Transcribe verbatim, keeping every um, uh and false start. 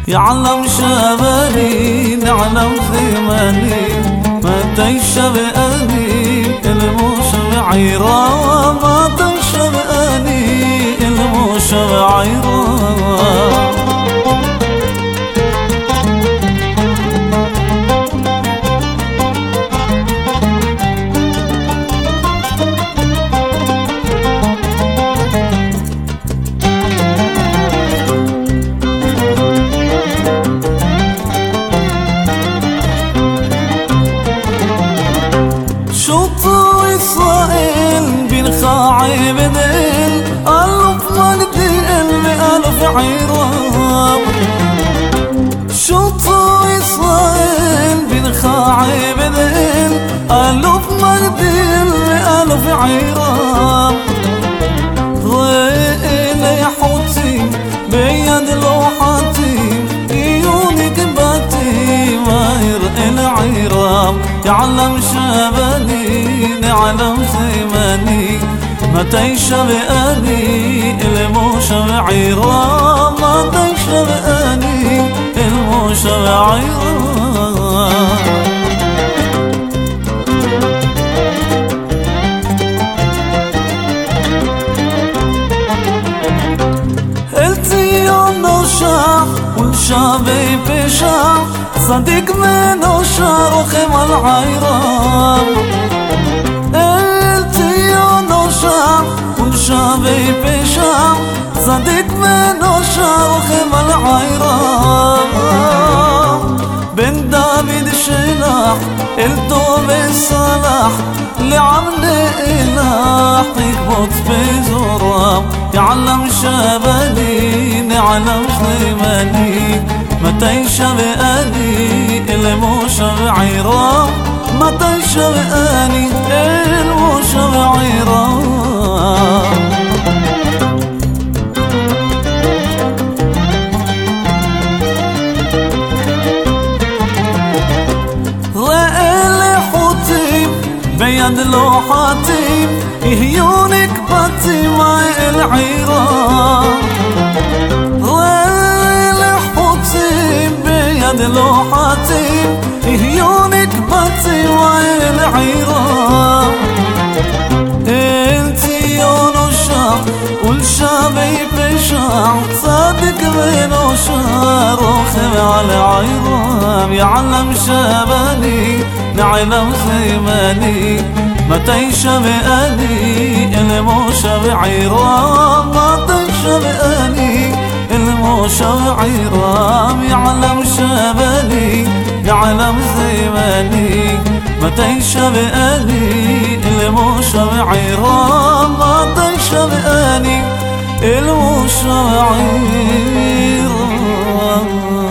يعلم شباني نعلم ثماني متى يشبهني الموش بعيرا متى يشبهني الموش بعيرا خاعب دل ألف مقدل بألف عيرام شطو إسرائيل بن خاعب دل ألف مقدل بألف عيرام ضيل يحوتي بيد لوحاتي عيوني كباتي ماهر العيرام يعلم شباني نعلم ثماني متى يشبهني الموش بعيرا متى يشبهني الموش بعيرا شابي بشا صديق منو شاروخ مال عيرام التيانو شا شابي بشا صديق منو شاروخ مال عيرام بن داوود شلاح الدوب الصلاح لعمل إله يكبط في زرام يعلم شباني نعلم ثماني متى يشبهني الموش بعيرام متى يشبهني الموش بعيرام بيد لوحاتي يهيونك باتي مع العيران ويل حوتي بيد لوحاتي يهيونك باتي مع العيران انتي يونو شام والشابي بشام صادق بينو شاروخ على عيران يعلم شباني نعلم ثماني متى يشبهني الموش بعيرام متى يشبهني الموش بعيرام يعلم شباني يعلم ثماني متى يشبهني الموش بعيرام متى يشبهني الموش بعيرام